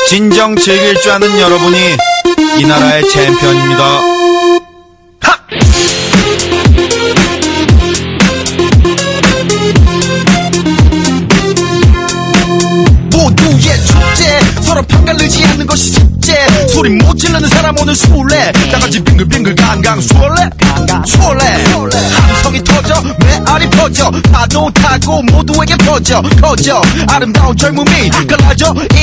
진정 즐길 줄 아는 여러분이 이 나라의 챔피언입니다. 하! 모두의 축제, 서로 편가르지 않는 것이 숙제. 소리 못 지르는 사람 오늘 술래, 나같이 빙글빙글 강강 수월래. 함성이 터져, 메아리 퍼져, 파도 타고 모두에게 퍼져. 커져 아름다운 젊음이 갈라져